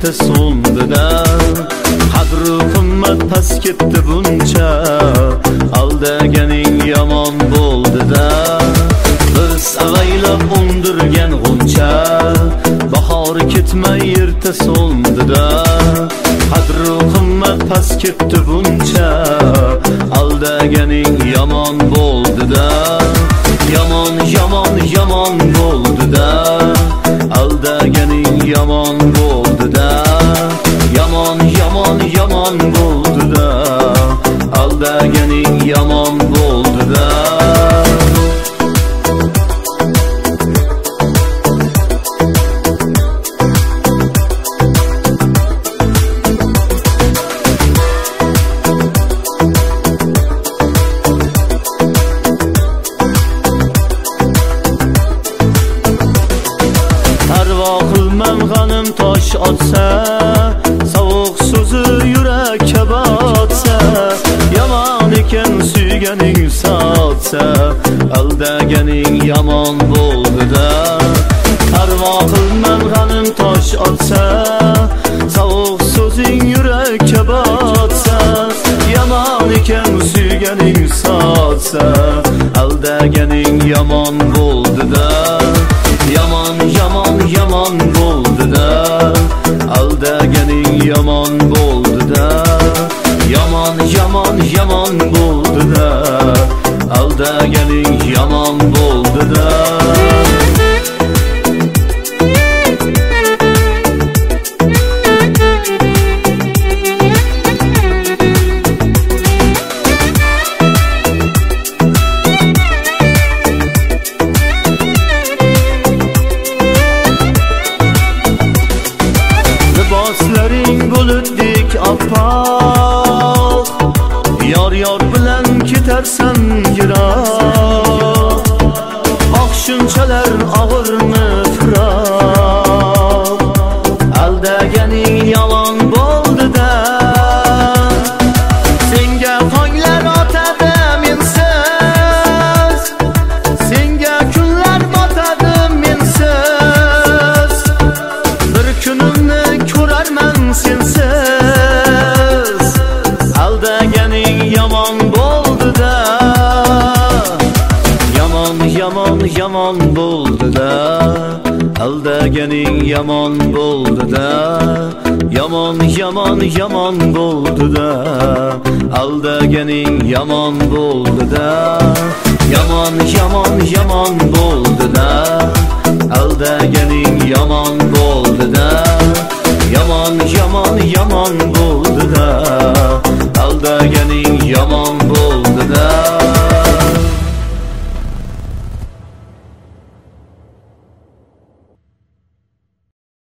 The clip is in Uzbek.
erta so'ndida. Qadru qimmat past ketdi buncha, aldaganing yomon bo'ldida. Biz avaylab undirgan g'uncha, bahori ketmay erta so'ndida. Qadru qimmat past ketdi buncha, aldaganing yomon bo'ldida. Yomon yomon yomon bo'ldida, aldaganing yomon bo'ldida. Yomon yomon yomon bo'ldida, aldaganing yomon bo'ldida. Qilmam g'anim tosh otsa, sovuq so'zi yurakka botsa. Yomon ekan suyganing sotsa, aldaganing yomon bo'ldida. Parvo qilmam g'anim tosh otsa, sovuq so'zing yurakka botsa. Yomon ekan suyganing sotsa, aldaganing yomon bo'ldida. Yomon yomon yomon bo'ldida, aldaganing yomon bo'ldida. Yomon yomon yomon bo'ldida, aldaganing yomon bo'ldida. Liboslaring bulutdek oppoq, yor yor bilan ketarsan yiroq. Oq shunchalar og'irmi firoq, aldaganing yomon bo'ldida. Senga tonglar otadi mensiz, senga kunlar botadi mensiz. Bir kunimni ko'rarman sensiz, aldaganing yomon bo'ldida. Yomon yomon yomon bo'ldida, aldaganing yomon bo'ldida. Yomon yomon yomon bo'ldida, aldaganing yomon bo'ldida. Yomon yomon yomon bo'ldida, aldaganing yomon bo'ldida. Yomon yomon yomon bo'ldida, aldaganing yomon bo'ldida.